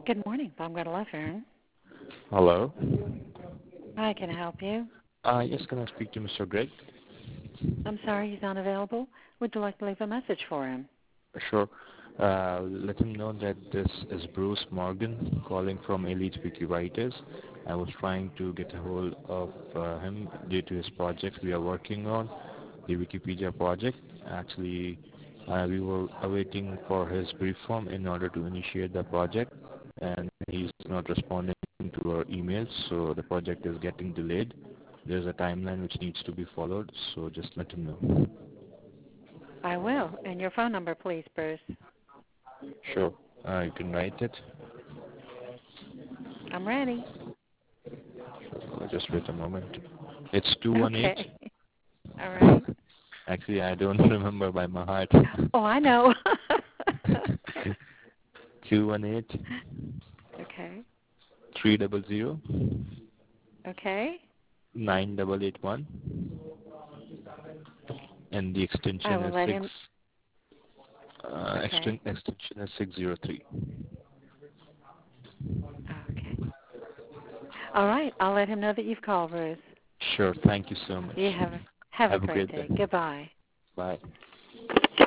Good morning, Baumgartner Law Firm. Hello. Hi, can I help you? Yes, can I speak to Mr. Greg? I'm sorry, he's unavailable. Would you like to leave a message for him? Sure. Let him know that this is Bruce Morgan calling from Elite Wiki Writers. I was trying to get a hold of him due to his project we are working on, the Wikipedia project. Actually, we were awaiting for his brief form in order to initiate the project, and he's not responding to our emails, so the project is getting delayed. There's a timeline which needs to be followed, so just let him know. I will. And your phone number, please, Bruce. Sure. You can write it. I'm ready. Just wait a moment. It's 218. Okay. All right. Actually, I don't remember by my heart. Oh, I know. 218 Okay. 300 Okay. 9881, and the I extension will is let 6. him. Okay. Extension is 603. Okay. All right. I'll let him know that you've called, Bruce. Sure. Thank you so much. You have a Have a great great day. day. Goodbye. Bye.